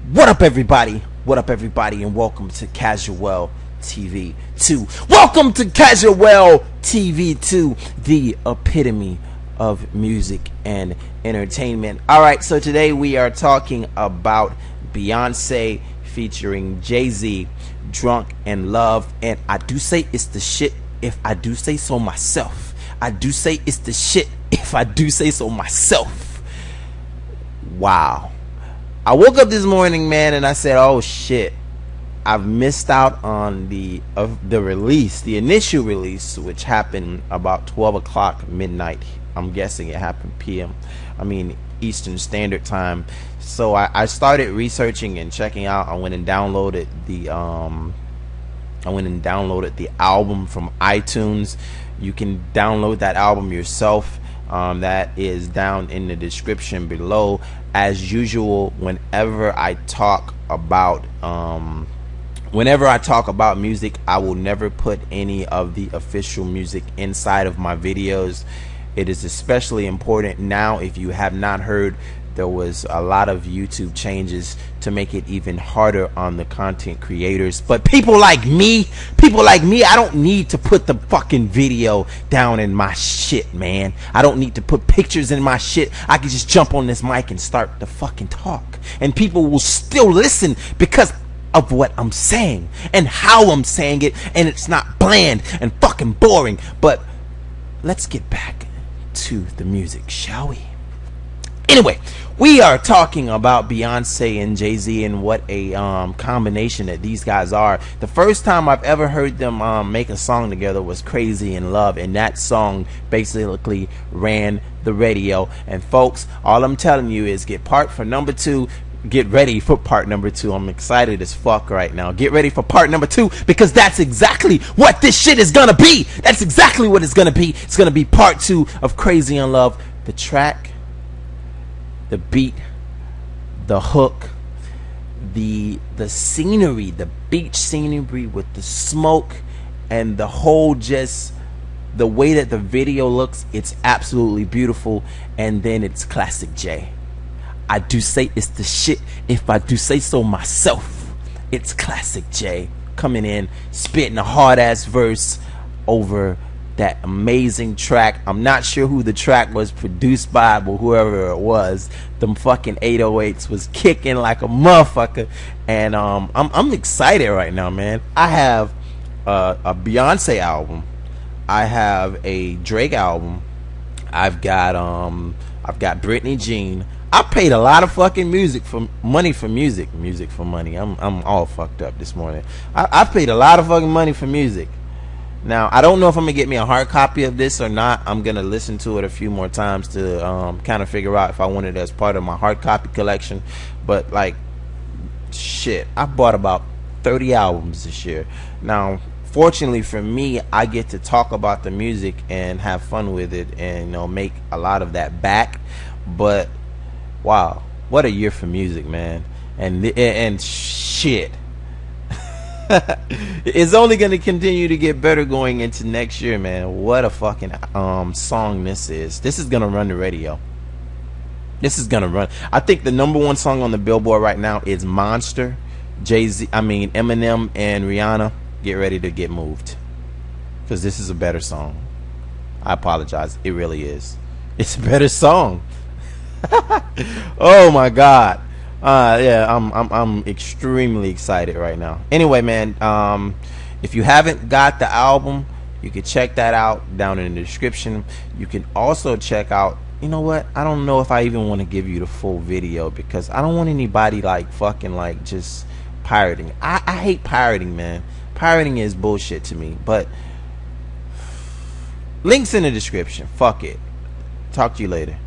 What up, everybody? What up, everybody? And welcome to Casual TV 2. Welcome to Casual TV 2, the epitome of music and entertainment. All right, so today we are talking about Beyonce featuring Jay-Z, Drunk in Love. And I do say it's the shit if I do say so myself. I do say it's the shit if I do say so myself. Wow. I woke up this morning, man, and I said, oh shit, I've missed out on the release, the initial release, which happened about 12 o'clock midnight. I'm guessing it happened Eastern Standard Time. So I started researching and checking out. I went and downloaded the album from iTunes. You can download that album yourself. That is down in the description below. As usual, whenever I talk about music, I will never put any of the official music inside of my videos. It is especially important now. If you have not heard, there was a lot of YouTube changes to make it even harder on the content creators. But people like me, I don't need to put the fucking video down in my shit, man. I don't need to put pictures in my shit. I can just jump on this mic and start the fucking talk, and people will still listen because of what I'm saying and how I'm saying it, and it's not bland and fucking boring. But let's get back to the music, shall we? Anyway, we are talking about Beyonce and Jay-Z and what a combination that these guys are. The first time I've ever heard them make a song together was Crazy in Love, and that song basically ran the radio. And folks, all I'm telling you is get ready for part number two. I'm excited as fuck right now. Get ready for part number two, because that's exactly what this shit is gonna be. That's exactly what it's gonna be. It's gonna be part two of Crazy in Love. The track, the beat, the hook, the scenery, the beach scenery with the smoke, and the whole, just the way that the video looks, it's absolutely beautiful. And then it's classic Jay. I do say it's the shit if I do say so myself. It's classic Jay coming in, spitting a hard ass verse over that amazing track. I'm not sure who the track was produced by, but whoever it was, them fucking 808s was kicking like a motherfucker. And I'm excited right now, man. I have a Beyonce album, I have a Drake album, I've got Britney Jean. I paid a lot of fucking music for money. I'm all fucked up this morning. I paid a lot of fucking money for music. Now, I don't know if I'm going to get me a hard copy of this or not. I'm going to listen to it a few more times to kind of figure out if I want it as part of my hard copy collection. But, like, shit, I bought about 30 albums this year. Now, fortunately for me, I get to talk about the music and have fun with it and, make a lot of that back. But, wow, what a year for music, man. And shit. It's only going to continue to get better going into next year, man. What a fucking song this is. This is going to run the radio. I think the number one song on the Billboard right now is Monster. Eminem and Rihanna, get ready to get moved, because this is a better song. I apologize. It really is. It's a better song. Oh my God. Yeah, I'm extremely excited right now. Anyway, man, if you haven't got the album, you can check that out down in the description. You can also check out, you know what, I don't know if I even want to give you the full video, because I don't want anybody like fucking like just pirating. I hate pirating, man. Pirating is bullshit to me. But links in the description. Fuck it. Talk to you later.